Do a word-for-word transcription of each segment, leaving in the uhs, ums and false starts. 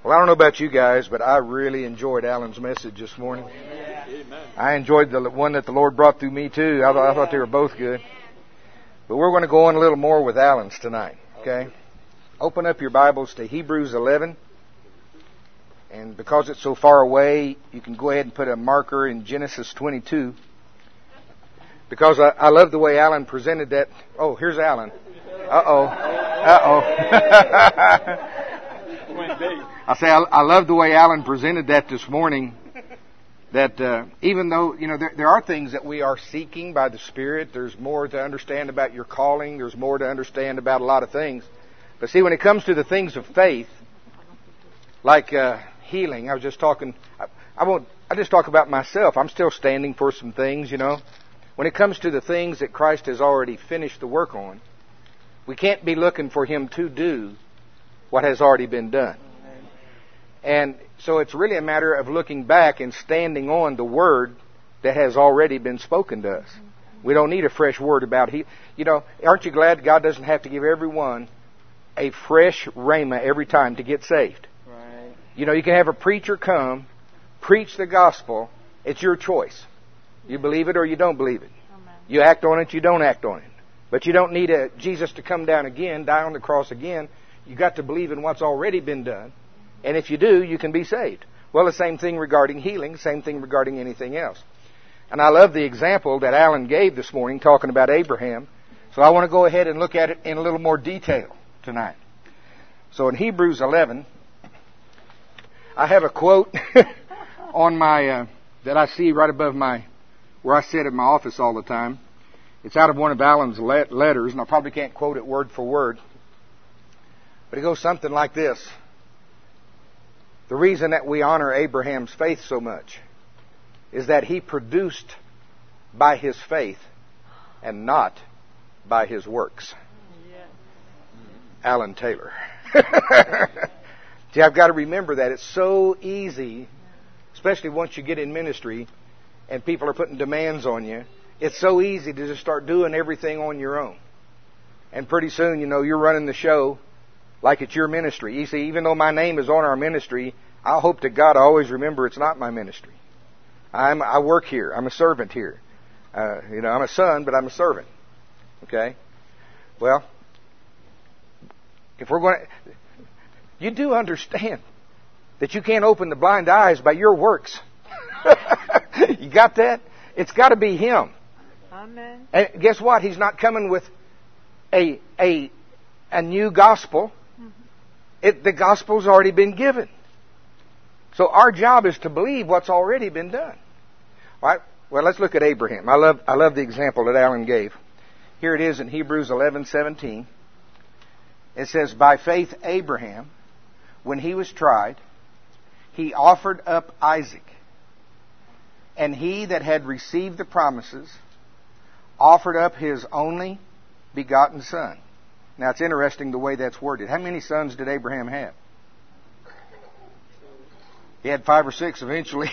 Well, I don't know about you guys, but I really enjoyed Alan's message this morning. Amen. I enjoyed the one that the Lord brought through me too. I, th- I thought they were both good. But we're going to go on a little more with Alan's tonight. Okay? Open up your Bibles to Hebrews eleven. And because it's so far away, you can go ahead and put a marker in Genesis twenty-two. Because I, I love the way Alan presented that. Oh, here's Alan. Uh-oh. Uh-oh. I say, I, I love the way Alan presented that this morning. That uh, even though, you know, there, there are things that we are seeking by the Spirit. There's more to understand about your calling. There's more to understand about a lot of things. But see, when it comes to the things of faith, like uh, healing, I was just talking, I, I won't, I just talk about myself. I'm still standing for some things, you know. When it comes to the things that Christ has already finished the work on, we can't be looking for Him to do what has already been done. And so it's really a matter of looking back and standing on the Word that has already been spoken to us. We don't need a fresh word about He. You know, aren't you glad God doesn't have to give everyone a fresh rhema every time to get saved? Right. You know, you can have a preacher come, preach the gospel. It's your choice. You believe it or you don't believe it. Amen. You act on it, you don't act on it. But you don't need a Jesus to come down again, die on the cross again. You got to believe in what's already been done. And if you do, you can be saved. Well, the same thing regarding healing, same thing regarding anything else. And I love the example that Alan gave this morning talking about Abraham. So I want to go ahead and look at it in a little more detail tonight. So in Hebrews eleven, I have a quote on my uh, that I see right above my where I sit at my office all the time. It's out of one of Alan's letters, and I probably can't quote it word for word. But it goes something like this. The reason that we honor Abraham's faith so much is that he produced by his faith and not by his works. Yes. Alan Taylor. See, I've got to remember that. It's so easy, especially once you get in ministry and people are putting demands on you. It's so easy to just start doing everything on your own. And pretty soon, you know, you're running the show like it's your ministry. You see, even though my name is on our ministry, I hope to God I always remember it's not my ministry. I'm, I work here. I'm a servant here. Uh, you know, I'm a son, but I'm a servant. Okay? Well, if we're going to... You do understand that you can't open the blind eyes by your works. You got that? It's got to be Him. Amen. And guess what? He's not coming with a a a new gospel. It, the gospel's already been given. So our job is to believe what's already been done. All right? Well, let's look at Abraham. I love I love the example that Alan gave. Here it is in Hebrews eleven seventeen. It says, "By faith Abraham, when he was tried, he offered up Isaac. And he that had received the promises offered up his only begotten son." Now, it's interesting the way that's worded. How many sons did Abraham have? He had five or six eventually.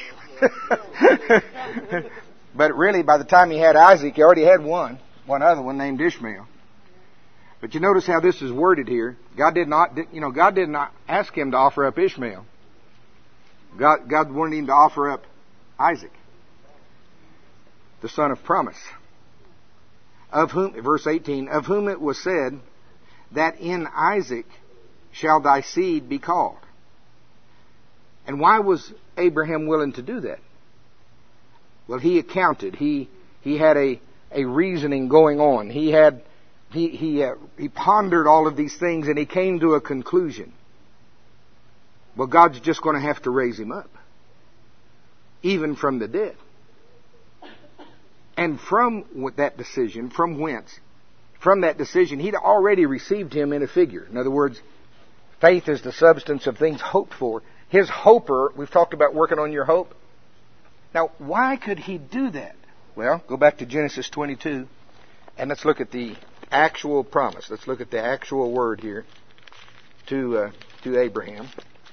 But really, by the time he had Isaac, he already had one, one other one named Ishmael. But you notice how this is worded here. God did not, you know, God did not ask him to offer up Ishmael. God, God wanted him to offer up Isaac, the son of promise. Of whom, verse eighteen, of whom it was said, that in Isaac shall thy seed be called. And why was Abraham willing to do that? Well, he accounted. He he had a, a reasoning going on. He had he he uh, he pondered all of these things, and he came to a conclusion. Well, God's just going to have to raise him up, even from the dead. And from that decision, from whence? From that decision, he'd already received him in a figure. In other words, faith is the substance of things hoped for. His hoper, we've talked about working on your hope. Now, why could he do that? Well, go back to Genesis twenty-two, and let's look at the actual promise. Let's look at the actual word here to uh, to Abraham.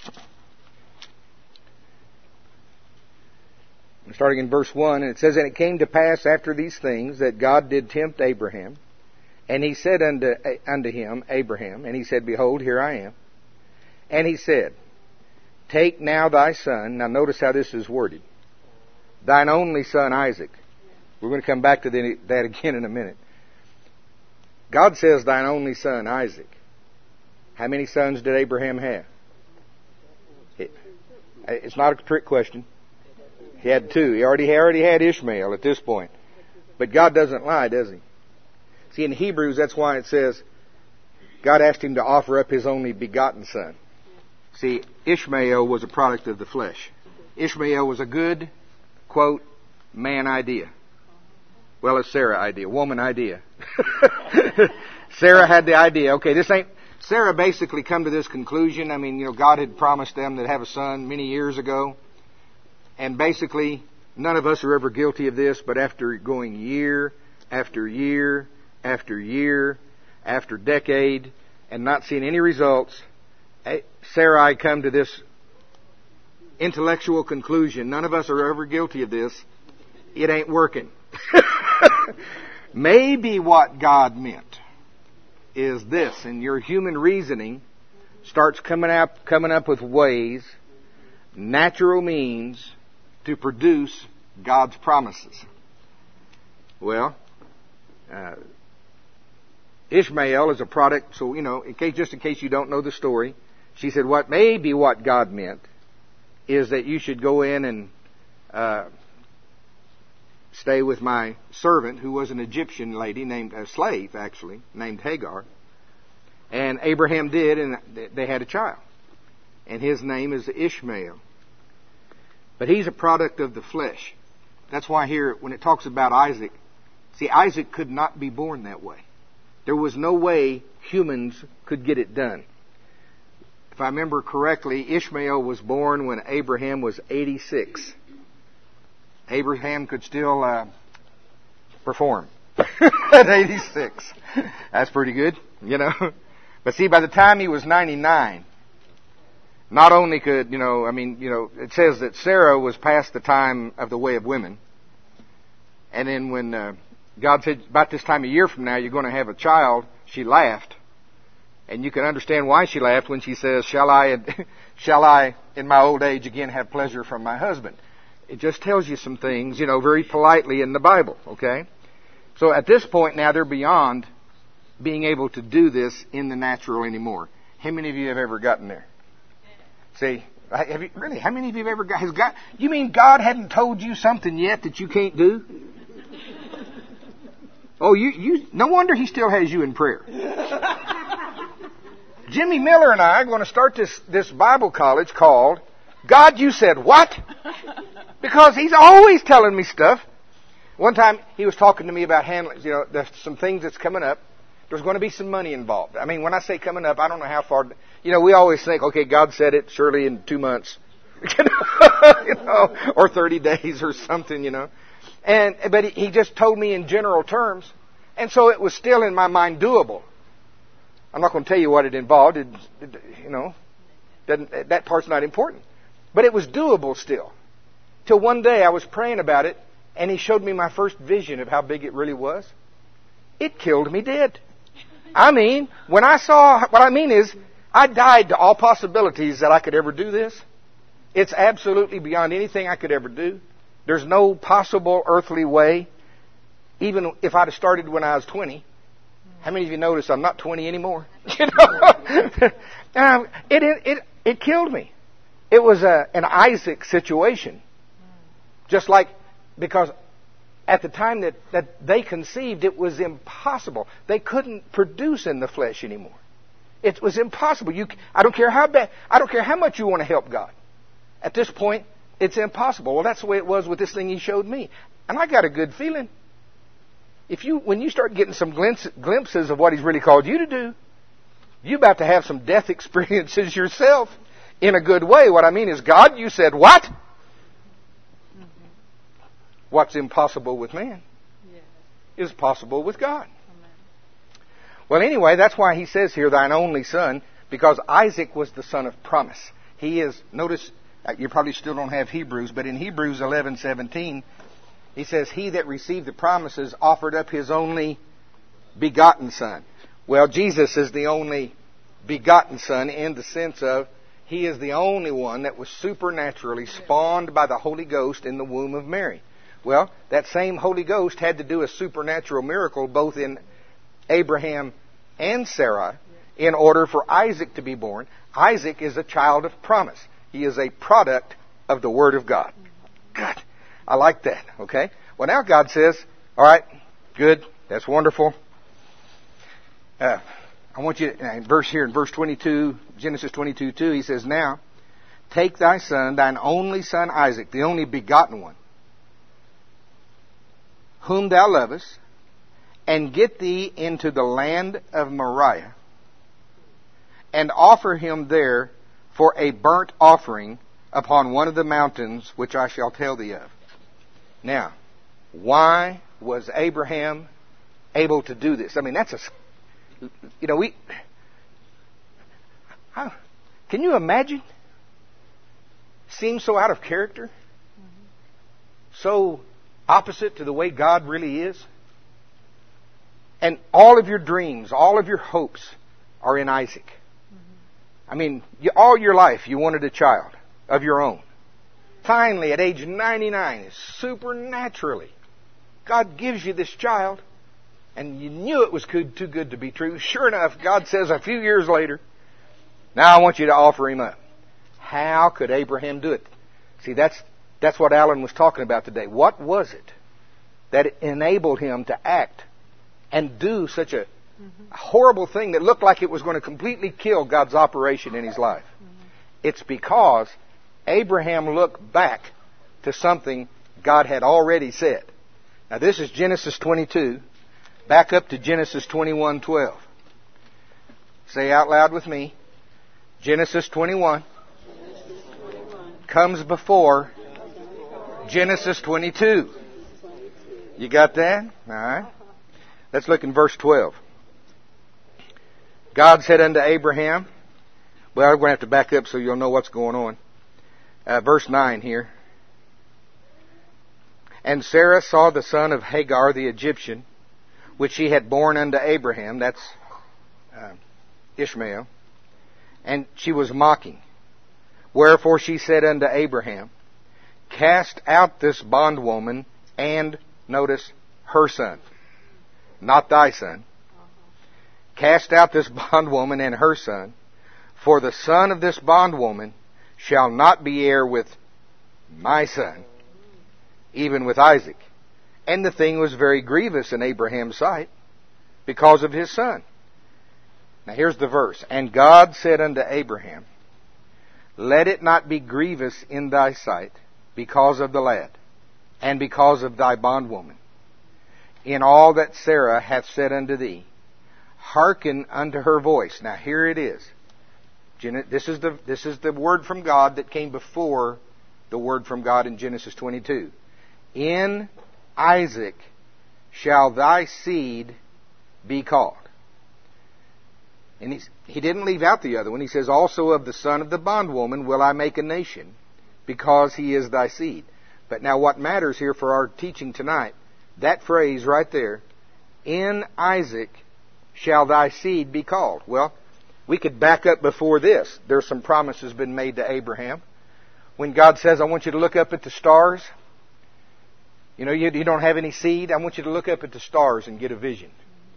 Starting in verse one, and it says, "And it came to pass after these things that God did tempt Abraham, and he said unto, unto him, Abraham, and he said, Behold, here I am. And he said, Take now thy son. Now notice how this is worded. Thine only son Isaac. We're going to come back to that again in a minute. God says thine only son Isaac. How many sons did Abraham have? It, it's not a trick question. He had two. He already, he already had Ishmael at this point. But God doesn't lie, does He? See, in Hebrews, that's why it says God asked him to offer up his only begotten son. See, Ishmael was a product of the flesh. Ishmael was a good, quote, man idea. Well, a Sarah idea, woman idea. Sarah had the idea, okay, this ain't... Sarah basically come to this conclusion. I mean, you know, God had promised them to have a son many years ago. And basically, none of us are ever guilty of this, but after going year after year after year after decade and not seeing any results, Sarai come to this intellectual conclusion. None of us are ever guilty of this. It ain't working. Maybe what God meant is this, and your human reasoning starts coming up, coming up with ways, natural means to produce God's promises. Well, uh, Ishmael is a product, so, you know, in case, just in case you don't know the story, she said, what maybe what God meant is that you should go in and uh, stay with my servant, who was an Egyptian lady, named a slave, actually, named Hagar. And Abraham did, and they had a child. And his name is Ishmael. But he's a product of the flesh. That's why here, when it talks about Isaac, see, Isaac could not be born that way. There was no way humans could get it done. If I remember correctly, Ishmael was born when Abraham was eighty-six. Abraham could still uh, perform at eighty-six. That's pretty good, you know. But see, by the time he was ninety-nine, not only could, you know, I mean, you know, it says that Sarah was past the time of the way of women. And then when uh, God said, about this time a year from now, you're going to have a child, she laughed. And you can understand why she laughed when she says, shall I, shall I in my old age again have pleasure from my husband? It just tells you some things, you know, very politely in the Bible, okay? So at this point now, they're beyond being able to do this in the natural anymore. How many of you have ever gotten there? See, have you, really, how many of you have ever got, has got, you mean God hadn't told you something yet that you can't do? Oh, you, you, no wonder He still has you in prayer. Jimmy Miller and I are going to start this, this Bible college called God, You Said What? Because He's always telling me stuff. One time he was talking to me about handling, you know, there's some things that's coming up. There's going to be some money involved. I mean, when I say coming up, I don't know how far, you know, we always think, okay, God said it surely in two months, you know, or thirty days or something, you know. And, but he, he just told me in general terms. And so it was still in my mind doable. I'm not going to tell you what it involved. It, it, you know, doesn't, that part's not important. But it was doable still. Till one day I was praying about it, and He showed me my first vision of how big it really was. It killed me dead. I mean, when I saw, what I mean is, I died to all possibilities that I could ever do this. It's absolutely beyond anything I could ever do. There's no possible earthly way. Even if I'd have started when I was twenty. How many of you notice I'm not twenty anymore? You know, um, it, it it it killed me. It was a, an Isaac situation, just like because at the time that, that they conceived, it was impossible. They couldn't produce in the flesh anymore. It was impossible. You, I don't care how bad. I don't care how much you want to help God. At this point, it's impossible. Well, that's the way it was with this thing He showed me, and I got a good feeling. If you, when you start getting some glimpses of what He's really called you to do, you're about to have some death experiences yourself in a good way. What I mean is, God, You said what? Mm-hmm. What's impossible with man yeah. is possible with God. Amen. Well, anyway, that's why He says here, thine only son, because Isaac was the son of promise. He is, notice, you probably still don't have Hebrews, but in Hebrews eleven seventeen, he says, He that received the promises offered up His only begotten Son. Well, Jesus is the only begotten Son in the sense of He is the only one that was supernaturally spawned by the Holy Ghost in the womb of Mary. Well, that same Holy Ghost had to do a supernatural miracle both in Abraham and Sarah in order for Isaac to be born. Isaac is a child of promise. He is a product of the Word of God. God, I like that, okay? Well, now God says, all right, good, that's wonderful. Uh, I want you to, in verse here, in verse twenty-two, Genesis twenty-two, two, he says, now, take thy son, thine only son Isaac, the only begotten one, whom thou lovest, and get thee into the land of Moriah, and offer him there for a burnt offering upon one of the mountains which I shall tell thee of. Now, why was Abraham able to do this? I mean, that's a, you know, we, how, can you imagine? Seems so out of character, so opposite to the way God really is. And all of your dreams, all of your hopes are in Isaac. I mean, you, all your life you wanted a child of your own. Finally, at age ninety-nine, supernaturally, God gives you this child, and you knew it was good, too good to be true. Sure enough, God says a few years later, now I want you to offer him up. How could Abraham do it? See, that's that's what Alan was talking about today. What was it that enabled him to act and do such a mm-hmm. horrible thing that looked like it was going to completely kill God's operation in his life? Mm-hmm. It's because Abraham looked back to something God had already said. Now this is Genesis twenty-two. Back up to Genesis twenty-one twelve. Say out loud with me. Genesis twenty-one comes before Genesis twenty-two. You got that? All right. Let's look in verse twelve. God said unto Abraham, well, we're going to have to back up so you'll know what's going on. Uh, verse nine here. And Sarah saw the son of Hagar the Egyptian, which she had borne unto Abraham, that's uh, Ishmael, and she was mocking. Wherefore she said unto Abraham, cast out this bondwoman and, notice, her son, not thy son. Cast out this bondwoman and her son, for the son of this bondwoman shall not be heir with my son, even with Isaac. And the thing was very grievous in Abraham's sight because of his son. Now here's the verse. And God said unto Abraham, let it not be grievous in thy sight because of the lad, and because of thy bondwoman. In all that Sarah hath said unto thee, hearken unto her voice. Now here it is. This is the, this is the word from God that came before the word from God in Genesis twenty-two. In Isaac shall thy seed be called. And he's, he didn't leave out the other one. He says, also of the son of the bondwoman will I make a nation, because he is thy seed. But now what matters here for our teaching tonight, that phrase right there, in Isaac shall thy seed be called. Well, we could back up before this. There's some promises been made to Abraham. When God says, I want you to look up at the stars. You know, you, you don't have any seed. I want you to look up at the stars and get a vision.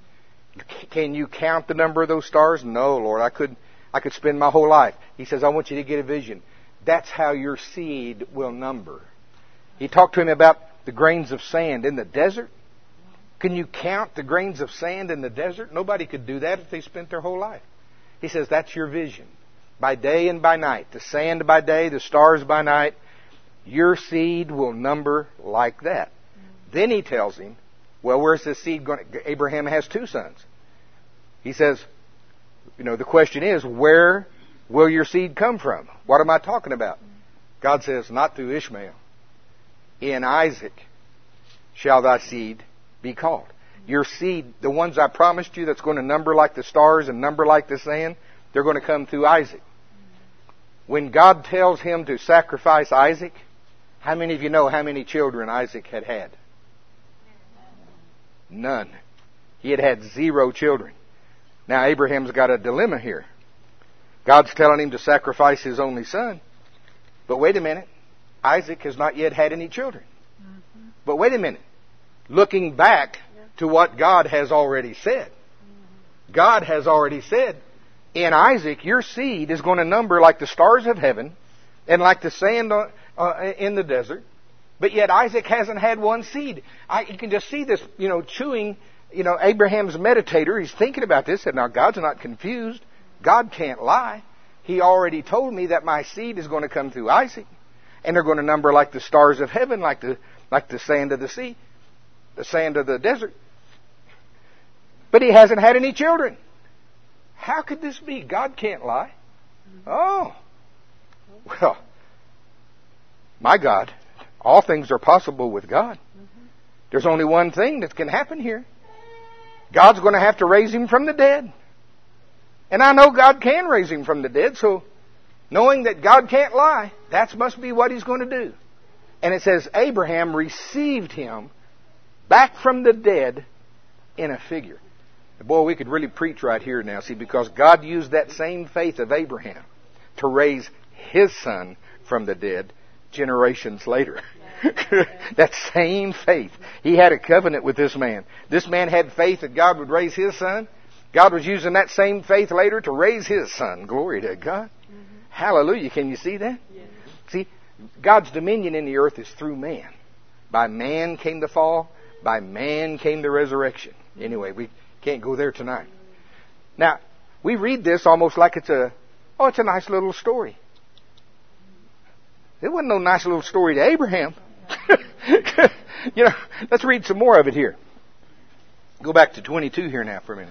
Can you count the number of those stars? No, Lord. I could, I could spend my whole life. He says, I want you to get a vision. That's how your seed will number. He talked to him about the grains of sand in the desert. Can you count the grains of sand in the desert? Nobody could do that if they spent their whole life. He says, that's your vision. By day and by night. The sand by day, the stars by night. Your seed will number like that. Mm-hmm. Then he tells him, well, where's this seed going to... Abraham has two sons. He says, you know, the question is, where will your seed come from? What am I talking about? Mm-hmm. God says, not through Ishmael. In Isaac shall thy seed be called. Your seed, the ones I promised you that's going to number like the stars and number like the sand, they're going to come through Isaac. When God tells him to sacrifice Isaac, how many of you know how many children Isaac had had? None. He had had zero children. Now Abraham's got a dilemma here. God's telling him to sacrifice his only son. But wait a minute. Isaac has not yet had any children. Mm-hmm. But wait a minute. Looking back to what God has already said. Mm-hmm. God has already said, in Isaac, your seed is going to number like the stars of heaven and like the sand uh, in the desert. But yet Isaac hasn't had one seed. I, you can just see this, you know, chewing, you know, Abraham's meditator. He's thinking about this. And now God's not confused. God can't lie. He already told me that my seed is going to come through Isaac. And they're going to number like the stars of heaven, like the, like the sand of the sea, the sand of the desert. But he hasn't had any children. How could this be? God can't lie. Oh. Well, my God, all things are possible with God. There's only one thing that can happen here. God's going to have to raise him from the dead. And I know God can raise him from the dead, so knowing that God can't lie, that must be what he's going to do. And it says Abraham received him back from the dead in a figure. Boy, we could really preach right here now, see, because God used that same faith of Abraham to raise his son from the dead generations later. That same faith. He had a covenant with this man. This man had faith that God would raise his son. God was using that same faith later to raise his son. Glory to God. Mm-hmm. Hallelujah. Can you see that? Yes. See, God's dominion in the earth is through man. By man came the fall. By man came the resurrection. Anyway, we can't go there tonight. Now, we read this almost like it's a, oh, it's a nice little story. It wasn't no nice little story to Abraham. You know, let's read some more of it here. Go back to twenty-two here now for a minute.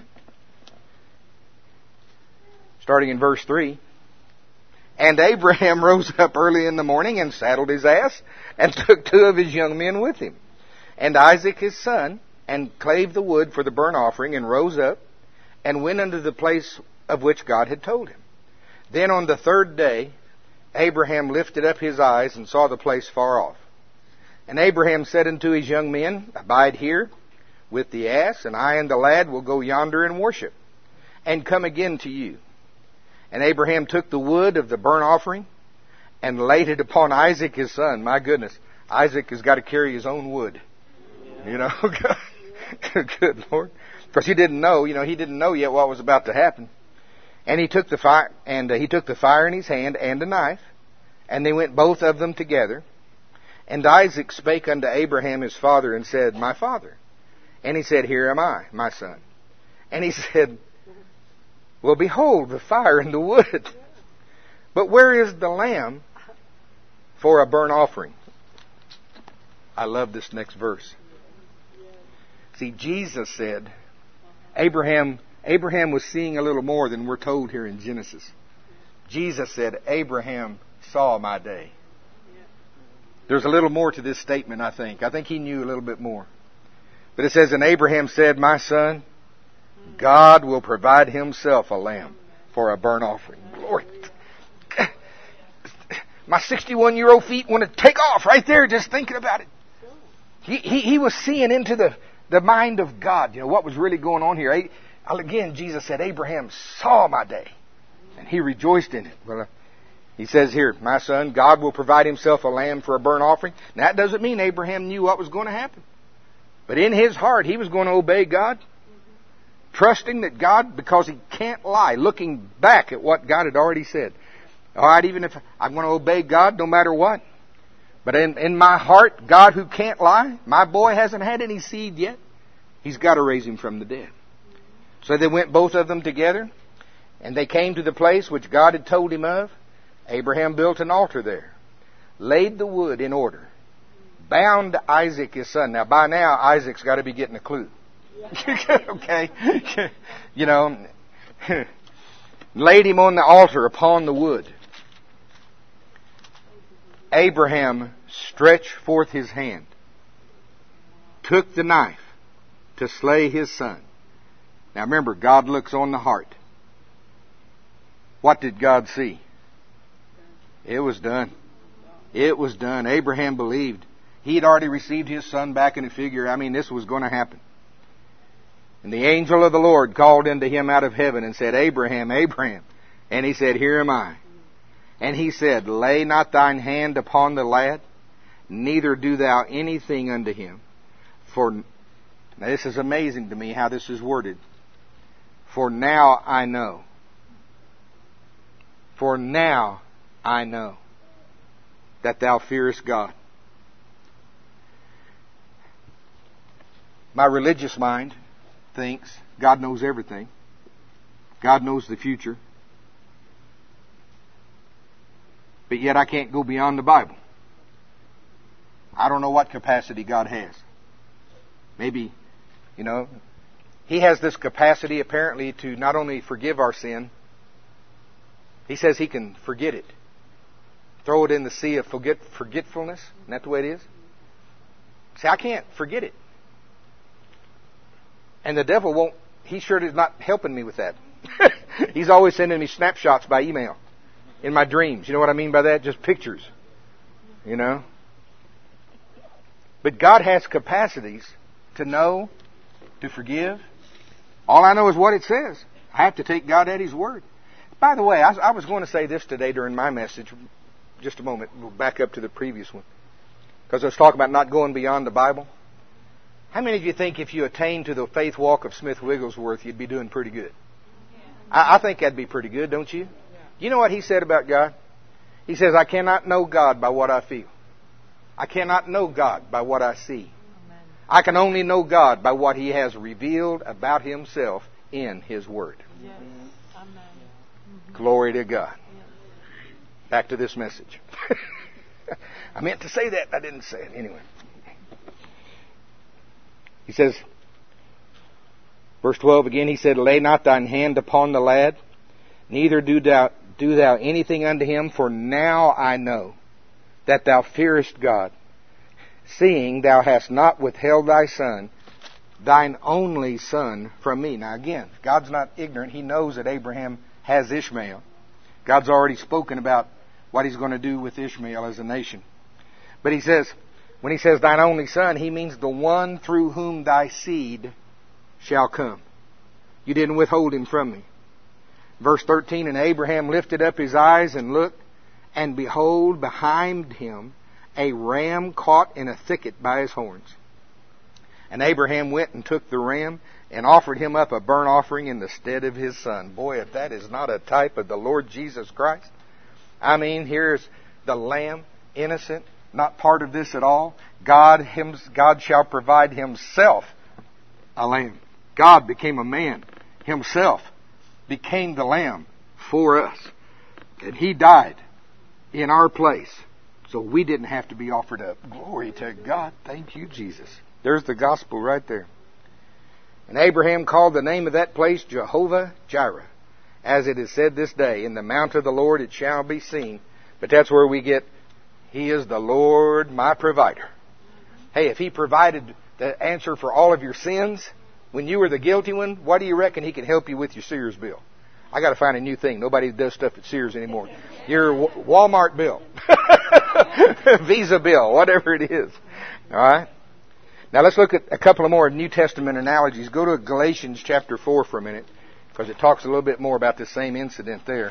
Starting in verse three. And Abraham rose up early in the morning and saddled his ass and took two of his young men with him, and Isaac his son, and clave the wood for the burnt offering, and rose up and went unto the place of which God had told him. Then on the third day Abraham lifted up his eyes and saw the place far off. And Abraham said unto his young men, Abide here with the ass, and I and the lad will go yonder and worship, and come again to you. And Abraham took the wood of the burnt offering and laid it upon Isaac his son. My goodness, Isaac has got to carry his own wood. You know, good Lord. Because he didn't know, you know, he didn't know yet what was about to happen. And he took the fire, and uh, he took the fire in his hand and a knife, and they went both of them together. And Isaac spake unto Abraham his father and said, My father. And he said, Here am I, my son. And he said, Well, behold, the fire and the wood. But where is the lamb for a burnt offering? I love this next verse. See, Jesus said, Abraham, Abraham was seeing a little more than we're told here in Genesis. Jesus said, Abraham saw my day. There's a little more to this statement, I think. I think he knew a little bit more. But it says, And Abraham said, My son, God will provide himself a lamb for a burnt offering. Glory. My sixty-one-year-old feet want to take off right there just thinking about it. He, he, he was seeing into the, the mind of God, you know, what was really going on here. Again, Jesus said, Abraham saw my day, and he rejoiced in it. Well, uh, he says here, My son, God will provide himself a lamb for a burnt offering. Now, that doesn't mean Abraham knew what was going to happen. But in his heart, he was going to obey God, trusting that God, because he can't lie, looking back at what God had already said. All right, even if I'm going to obey God no matter what. But in, in my heart, God who can't lie, my boy hasn't had any seed yet. He's got to raise him from the dead. So they went both of them together, and they came to the place which God had told him of. Abraham built an altar there, laid the wood in order, bound Isaac his son. Now by now, Isaac's got to be getting a clue. Okay? You know, laid him on the altar upon the wood. Abraham stretched forth his hand, took the knife to slay his son. Now remember, God looks on the heart. What did God see? It was done. It was done. Abraham believed. He had already received his son back in a figure. I mean, this was going to happen. And the angel of the Lord called unto him out of heaven and said, Abraham, Abraham. And he said, Here am I. And he said, Lay not thine hand upon the lad, neither do thou anything unto him. For, now this is amazing to me how this is worded. For now I know. For now I know that thou fearest God. My religious mind thinks God knows everything. God knows the future. But yet I can't go beyond the Bible. I don't know what capacity God has. Maybe, you know, He has this capacity apparently to not only forgive our sin, He says He can forget it. Throw it in the sea of forget, forgetfulness. Isn't that the way it is? See, I can't forget it. And the devil won't, he sure is not helping me with that. He's always sending me snapshots by email in my dreams. You know what I mean by that? Just pictures. You know? But God has capacities to know, to forgive. All I know is what it says. I have to take God at His word. By the way, I, I was going to say this today during my message. Just a moment. We'll back up to the previous one. Because I was talking about not going beyond the Bible. How many of you think if you attained to the faith walk of Smith Wigglesworth, you'd be doing pretty good? I, I think that'd be pretty good, don't you? You know what he said about God? He says, I cannot know God by what I feel. I cannot know God by what I see. Amen. I can only know God by what He has revealed about Himself in His Word. Yes. Amen. Mm-hmm. Glory to God. Yes. Back to this message. I meant to say that, I didn't say it. Anyway. He says, verse twelve again, he said, Lay not thine hand upon the lad, neither do thou, do thou anything unto him, for now I know that thou fearest God, seeing thou hast not withheld thy son, thine only son, from me. Now again, God's not ignorant. He knows that Abraham has Ishmael. God's already spoken about what He's going to do with Ishmael as a nation. But He says, when He says thine only son, He means the one through whom thy seed shall come. You didn't withhold him from me. Verse thirteen, and Abraham lifted up his eyes and looked, and behold, behind him a ram caught in a thicket by his horns. And Abraham went and took the ram and offered him up a burnt offering in the stead of his son. Boy, if that is not a type of the Lord Jesus Christ. I mean, here's the lamb, innocent, not part of this at all. God, him, God shall provide Himself a lamb. God became a man. Himself became the lamb for us. And He died in our place. So we didn't have to be offered up. Glory to God. Thank you, Jesus. There's the gospel right there. And Abraham called the name of that place Jehovah Jireh. As it is said this day, in the mount of the Lord it shall be seen. But that's where we get, He is the Lord my provider. Hey, if He provided the answer for all of your sins when you were the guilty one, what do you reckon He can help you with your Sears bill? I got to find a new thing. Nobody does stuff at Sears anymore. Your Walmart bill, Visa bill, whatever it is. All right. Now let's look at a couple of more New Testament analogies. Go to Galatians chapter four for a minute, because it talks a little bit more about this same incident there.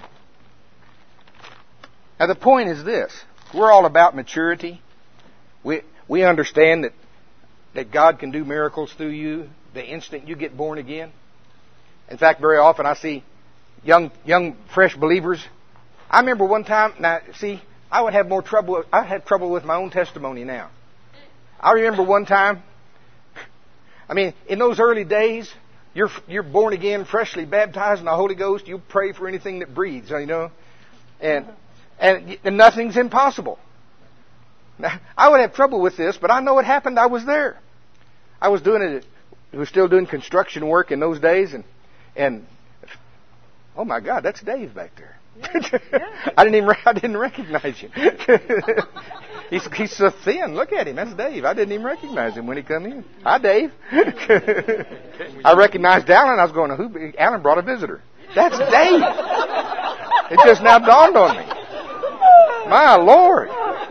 Now the point is this: we're all about maturity. We we understand that that God can do miracles through you the instant you get born again. In fact, very often I see young young fresh believers. I remember one time. Now, see, I would have more trouble. I had trouble with my own testimony now. I remember one time. I mean, in those early days, you're you're born again, freshly baptized in the Holy Ghost. You pray for anything that breathes, you know, and and, and nothing's impossible. Now, I would have trouble with this, but I know it happened. I was there. I was doing it. We were still doing construction work in those days, and and oh my God, that's Dave back there. Yeah, yeah. I didn't even I didn't recognize you. he's he's so thin. Look at him. That's Dave. I didn't even recognize him when he come in. Hi, Dave. I recognized Alan. I was going, who? Alan brought a visitor. That's Dave. It just now dawned on me. My Lord.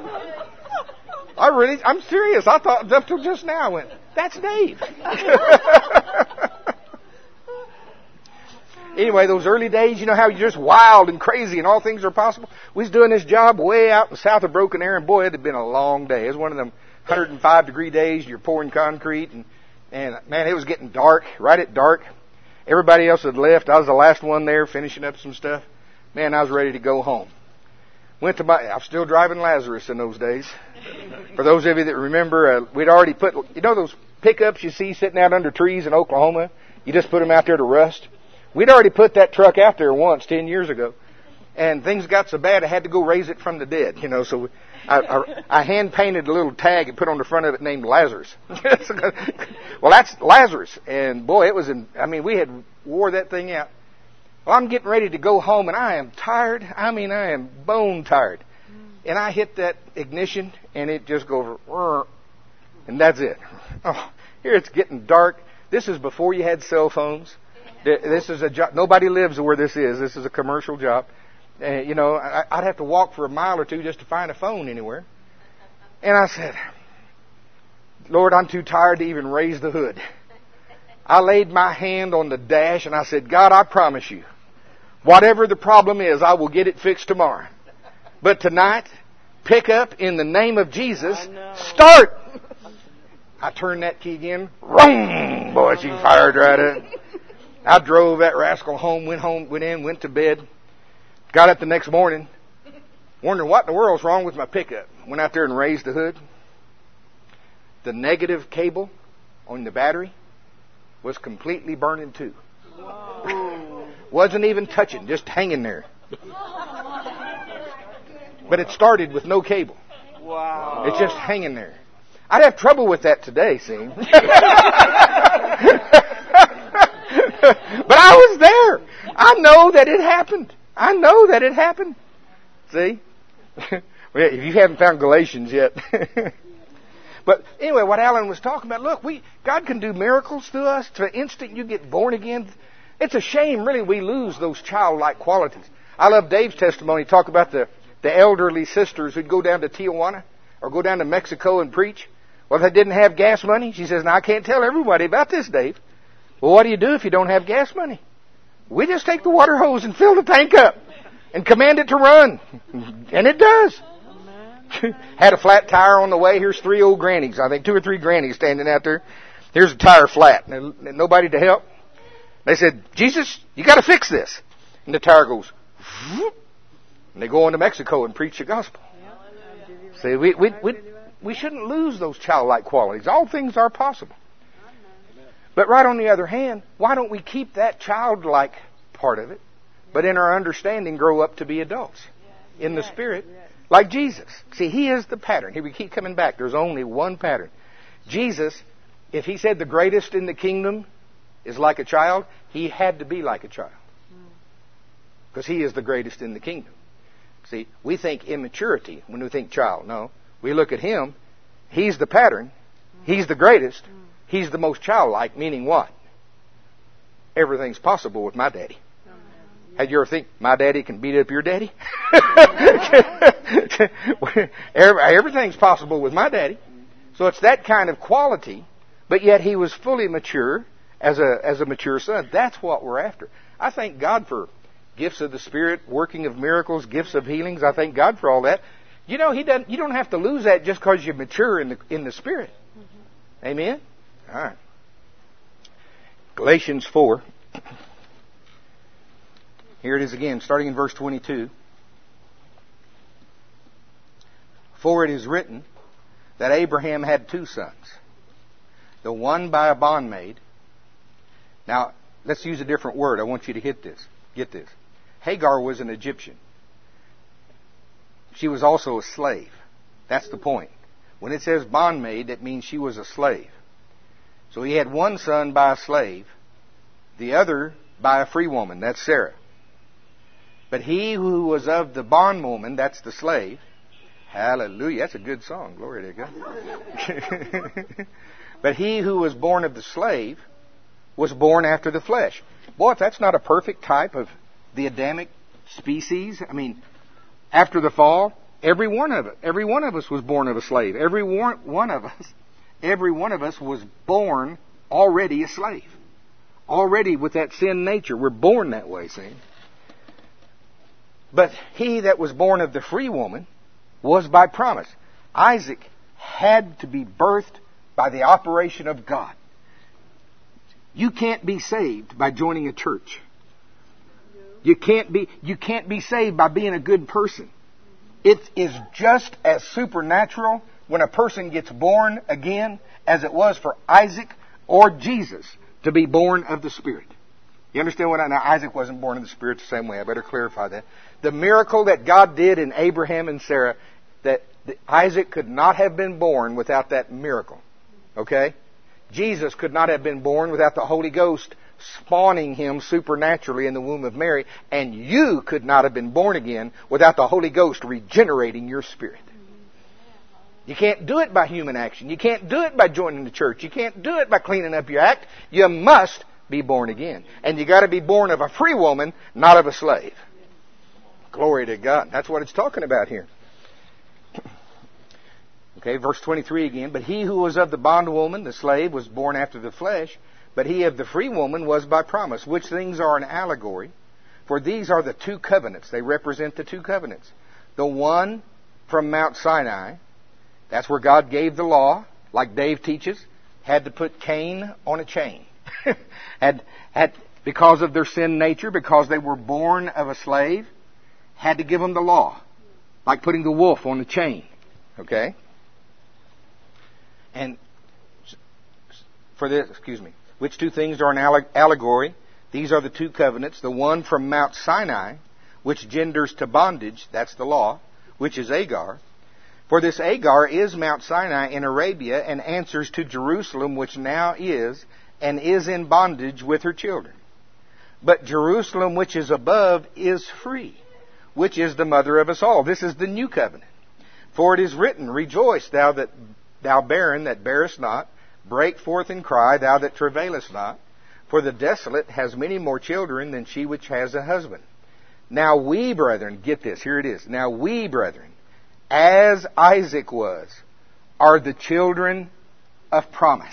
I really, I'm serious. I thought up till just now I went, that's Dave. Anyway, those early days, you know how you're just wild and crazy and all things are possible? We was doing this job way out in the south of Broken Arrow, and boy, it had been a long day. It was one of them one hundred five degree days. You're pouring concrete, and, and man, it was getting dark, right at dark. Everybody else had left. I was the last one there finishing up some stuff. Man, I was ready to go home. Went to my, I was still driving Lazarus in those days. For those of you that remember, uh, we'd already put, you know those pickups you see sitting out under trees in Oklahoma? You just put them out there to rust. We'd already put that truck out there once, ten years ago. And things got so bad I had to go raise it from the dead, you know, so I, I, I hand painted a little tag and put on the front of it named Lazarus. Well, that's Lazarus. And boy, it was in, I mean, we had wore that thing out. Well, I'm getting ready to go home, and I am tired. I mean, I am bone tired. And I hit that ignition, and it just goes, and that's it. Oh, here it's getting dark. This is before you had cell phones. This is a job. Nobody lives where this is. This is a commercial job. Uh, you know, I, I'd have to walk for a mile or two just to find a phone anywhere. And I said, Lord, I'm too tired to even raise the hood. I laid my hand on the dash, and I said, God, I promise you, whatever the problem is, I will get it fixed tomorrow. But tonight, pick up in the name of Jesus. Start! I turned that key again. Wrong! Boy, she fired right up. I drove that rascal home, went home, went in, went to bed. Got up the next morning, wondering what in the world's wrong with my pickup. Went out there and raised the hood. The negative cable on the battery was completely burning too. Whoa. Wasn't even touching, just hanging there. But it started with no cable. Wow. It's just hanging there. I'd have trouble with that today, see? But I was there. I know that it happened. I know that it happened. See? If you haven't found Galatians yet. But anyway, what Alan was talking about, look, we God can do miracles through us. To the instant you get born again, it's a shame, really, we lose those childlike qualities. I love Dave's testimony. Talk about the, the elderly sisters who'd go down to Tijuana or go down to Mexico and preach. Well, if they didn't have gas money, she says, now I can't tell everybody about this, Dave. Well, what do you do if you don't have gas money? We just take the water hose and fill the tank up and command it to run. And it does. Had a flat tire on the way. Here's three old grannies. I think two or three grannies standing out there. Here's a tire flat. Nobody to help. They said, Jesus, you got to fix this. And the tire goes, whoop, and they go on to Mexico and preach the gospel. See, we, we, we, we shouldn't lose those childlike qualities. All things are possible. But right on the other hand, why don't we keep that childlike part of it, but in our understanding grow up to be adults in the Spirit, like Jesus. See, He is the pattern. Here we keep coming back. There's only one pattern. Jesus, if He said the greatest in the kingdom is like a child, He had to be like a child. Because He is the greatest in the kingdom. See, we think immaturity when we think child. No. We look at Him. He's the pattern. He's the greatest. He's the most childlike, meaning what? Everything's possible with my daddy. Had you ever think, my daddy can beat up your daddy? Everything's possible with my daddy. So it's that kind of quality, but yet he was fully mature as a as a mature son. That's what we're after. I thank God for gifts of the Spirit, working of miracles, gifts of healings. I thank God for all that. You know, he doesn't. You don't have to lose that just because you're mature in the in the Spirit. Mm-hmm. Amen. All right. Galatians four. Here it is again, starting in verse twenty-two. For it is written that Abraham had two sons, the one by a bondmaid. Now, let's use a different word. I want you to hit this. Get this. Hagar was an Egyptian. She was also a slave. That's the point. When it says bondmaid, that means she was a slave. So he had one son by a slave, the other by a free woman. That's Sarah. But he who was of the bondwoman, that's the slave. Hallelujah. That's a good song. Glory to God. But he who was born of the slave was born after the flesh. Boy, if that's not a perfect type of the Adamic species, I mean, after the fall, every one of it, every one of us was born of a slave. Every one, one of us, every one of us was born already a slave. already with that sin nature. We're born that way, see? But he that was born of the free woman was by promise. Isaac had to be birthed by the operation of God. You can't be saved by joining a church. You can't be, you can't be saved by being a good person. It is just as supernatural when a person gets born again as it was for Isaac or Jesus to be born of the Spirit. You understand what I... Now, Isaac wasn't born of the Spirit the same way. I better clarify that. The miracle that God did in Abraham and Sarah, that Isaac could not have been born without that miracle. Okay? Jesus could not have been born without the Holy Ghost spawning him supernaturally in the womb of Mary. And you could not have been born again without the Holy Ghost regenerating your spirit. You can't do it by human action. You can't do it by joining the church. You can't do it by cleaning up your act. You must be born again. And you got to be born of a free woman, not of a slave. Glory to God. That's what it's talking about here. Okay, verse twenty-three again. But he who was of the bondwoman, the slave, was born after the flesh. But he of the free woman was by promise, which things are an allegory. For these are the two covenants. They represent the two covenants. The one from Mount Sinai. That's where God gave the law, like Dave teaches. Had to put Cain on a chain. had, had, because of their sin nature, because they were born of a slave, had to give them the law. Like putting the wolf on the chain. Okay? And for this, excuse me, which two things are an allegory? These are the two covenants. The one from Mount Sinai, which genders to bondage, that's the law, which is Agar. For this Agar is Mount Sinai in Arabia and answers to Jerusalem, which now is and is in bondage with her children. But Jerusalem, which is above, is free, which is the mother of us all. This is the new covenant. For it is written, Rejoice, thou that thou barren that bearest not, break forth and cry, thou that travailest not. For the desolate has many more children than she which has a husband. Now we, brethren, get this, here it is. Now we, brethren, as Isaac was, are the children of promise.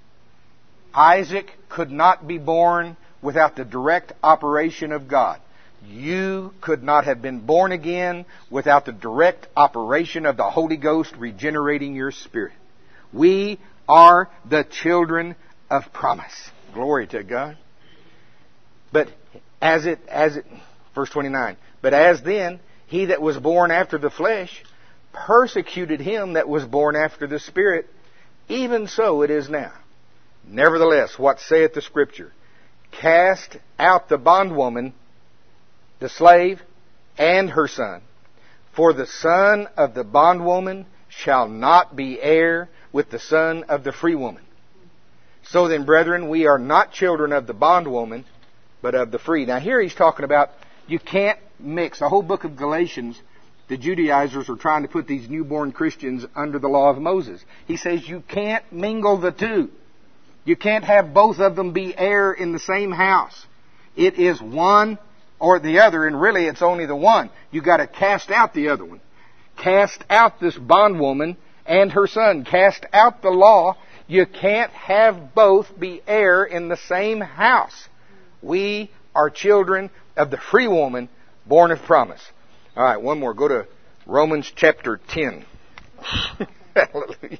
Isaac could not be born without the direct operation of God. You could not have been born again without the direct operation of the Holy Ghost regenerating your spirit. We are the children of promise. Glory to God. But as it, as it, verse twenty-nine, but as then, he that was born after the flesh persecuted him that was born after the Spirit, even so it is now. Nevertheless, what saith the Scripture? Cast out the bondwoman, the slave, and her son. For the son of the bondwoman shall not be heir with the son of the free woman. So then, brethren, we are not children of the bondwoman, but of the free. Now here he's talking about you can't mix. The whole book of Galatians, the Judaizers are trying to put these newborn Christians under the law of Moses. He says you can't mingle the two. You can't have both of them be heir in the same house. It is one or the other, and really it's only the one. You've got to cast out the other one. Cast out this bondwoman and her son. Cast out the law. You can't have both be heir in the same house. We are children of the free woman, born of promise. All right, one more. Go to Romans chapter ten. Hallelujah.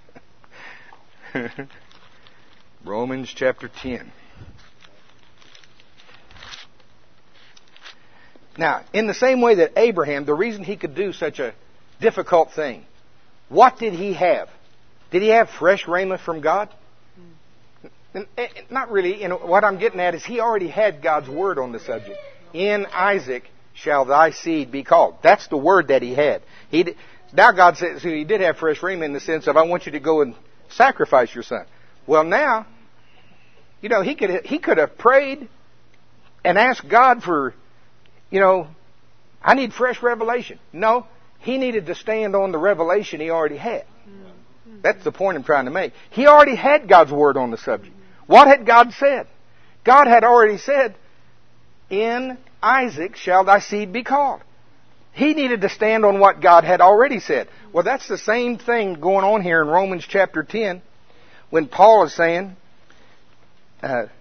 Romans chapter ten. Now, in the same way that Abraham, the reason he could do such a difficult thing, what did he have? Did he have fresh raiment from God? Not really. You know, what I'm getting at is he already had God's word on the subject. In Isaac shall thy seed be called. That's the word that he had. He did, now God says he did have fresh raiment in the sense of I want you to go and sacrifice your son. Well, now, you know, he could he could have prayed and asked God for, you know, I need fresh revelation. No, he needed to stand on the revelation he already had. That's the point I'm trying to make. He already had God's word on the subject. What had God said? God had already said, in Isaac shall thy seed be called. He needed to stand on what God had already said. Well, that's the same thing going on here in Romans chapter ten when Paul is saying, uh,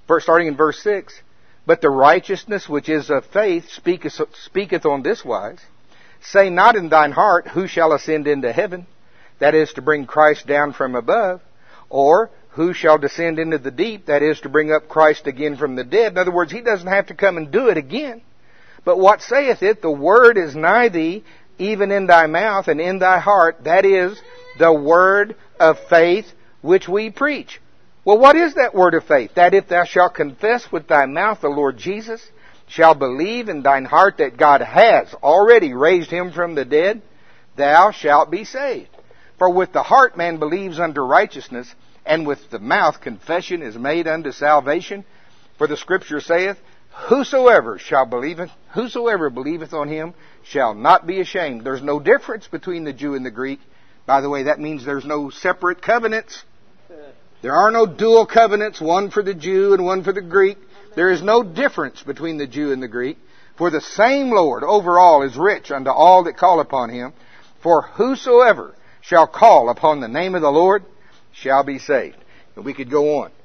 Verse, starting in verse six, but the righteousness which is of faith speaketh, speaketh on this wise, say not in thine heart, who shall ascend into heaven? That is, to bring Christ down from above. Or, who shall descend into the deep? That is, to bring up Christ again from the dead. In other words, He doesn't have to come and do it again. But what saith it? The word is nigh thee, even in thy mouth and in thy heart. That is, the word of faith which we preach. Well, what is that word of faith? That if thou shalt confess with thy mouth the Lord Jesus, shall believe in thine heart that God has already raised Him from the dead, thou shalt be saved. For with the heart man believes unto righteousness, and with the mouth confession is made unto salvation. For the Scripture saith, Whosoever shall believeth, whosoever believeth on Him shall not be ashamed. There's no difference between the Jew and the Greek. By the way, that means there's no separate covenants. There are no dual covenants, one for the Jew and one for the Greek. There is no difference between the Jew and the Greek. For the same Lord over all is rich unto all that call upon Him. For whosoever shall call upon the name of the Lord shall be saved. And we could go on.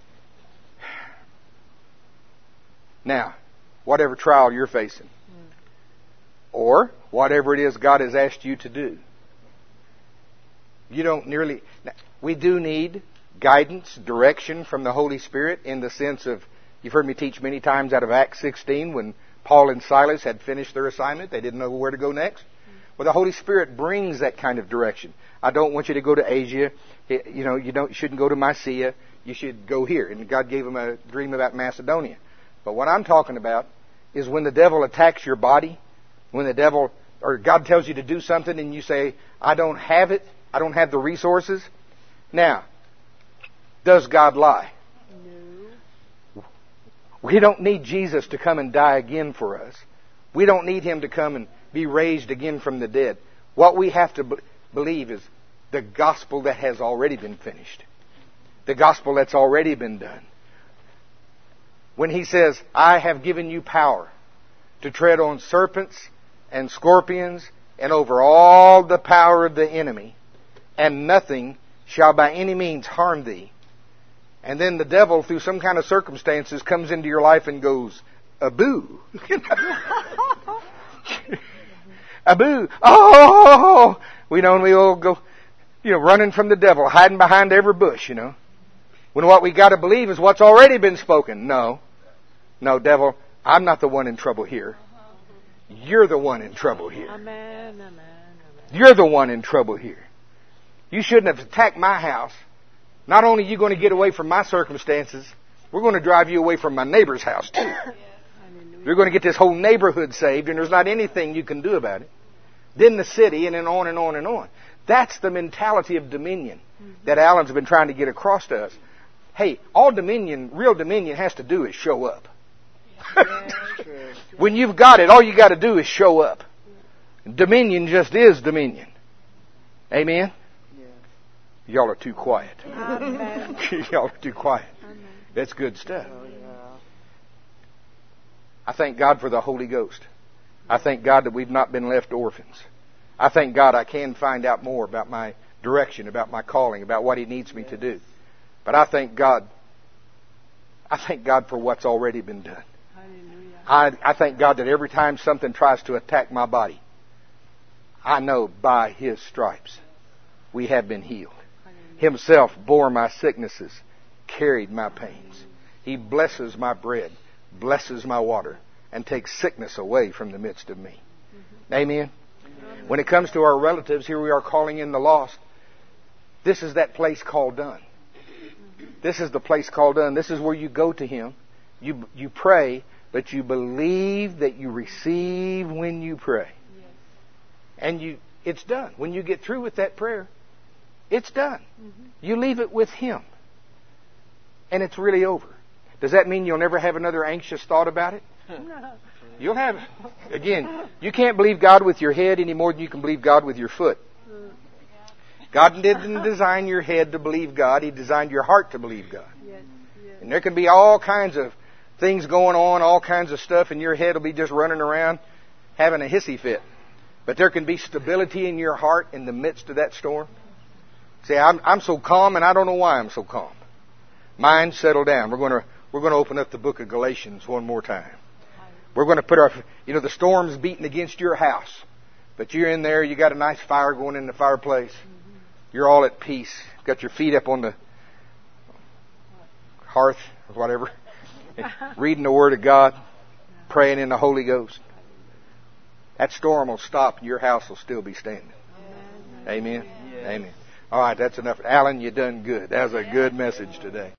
Now, whatever trial you're facing, or whatever it is God has asked you to do, you don't nearly... We do need guidance, direction from the Holy Spirit in the sense of, you've heard me teach many times out of Acts sixteen when Paul and Silas had finished their assignment. They didn't know where to go next. Well, the Holy Spirit brings that kind of direction. I don't want you to go to Asia. You know, you don't you shouldn't go to Mysia. You should go here. And God gave them a dream about Macedonia. But what I'm talking about is when the devil attacks your body, when the devil, or God tells you to do something and you say, I don't have it, I don't have the resources. Now, does God lie? No. We don't need Jesus to come and die again for us. We don't need Him to come and be raised again from the dead. What we have to be- believe is the gospel that has already been finished. The gospel that's already been done. When He says, I have given you power to tread on serpents and scorpions and over all the power of the enemy, and nothing shall by any means harm thee. And then the devil, through some kind of circumstances, comes into your life and goes, a-boo. A-boo. Oh! We know, and we all go, you know, running from the devil, hiding behind every bush, you know. When what we got to believe is what's already been spoken. No. No, devil, I'm not the one in trouble here. You're the one in trouble here. Amen, amen, amen. You're the one in trouble here. You shouldn't have attacked my house. Not only are you going to get away from my circumstances, we're going to drive you away from my neighbor's house too. Yes. You're going to get this whole neighborhood saved, and there's not anything you can do about it. Then the city, and then on and on and on. That's the mentality of dominion that Alan's been trying to get across to us. Hey, all dominion, real dominion has to do is show up. When you've got it, all you got to do is show up. Dominion just is dominion. Amen? Y'all are too quiet. Y'all are too quiet. Amen. That's good stuff. Oh, yeah. I thank God for the Holy Ghost. I thank God that we've not been left orphans. I thank God I can find out more about my direction, about my calling, about what He needs me to do. But I thank God. I thank God for what's already been done. I, I thank God that every time something tries to attack my body, I know by His stripes we have been healed. Himself bore my sicknesses, carried my pains. He blesses my bread, blesses my water, and takes sickness away from the midst of me. Mm-hmm. Amen? Amen? When it comes to our relatives, here we are calling in the lost. This is that place called done. Mm-hmm. This is the place called done. This is where you go to Him. You, you pray, but you believe that you receive when you pray. Yes. And you, it's done. When you get through with that prayer, it's done. Mm-hmm. You leave it with Him. And it's really over. Does that mean you'll never have another anxious thought about it? No. You'll have, again, you can't believe God with your head any more than you can believe God with your foot. God didn't design your head to believe God. He designed your heart to believe God. Yes, yes. And there can be all kinds of things going on, all kinds of stuff, and your head will be just running around having a hissy fit. But there can be stability in your heart in the midst of that storm. See, I'm, I'm so calm, and I don't know why I'm so calm. Mind, settle down. We're going to We're going to open up the book of Galatians one more time. We're going to put our, you know, the storm's beating against your house. But you're in there, you got a nice fire going in the fireplace. You're all at peace. Got your feet up on the hearth or whatever. Reading the Word of God. Praying in the Holy Ghost. That storm will stop and your house will still be standing. Amen. Amen. Amen. All right, that's enough. Alan, you done good. That was a good message today.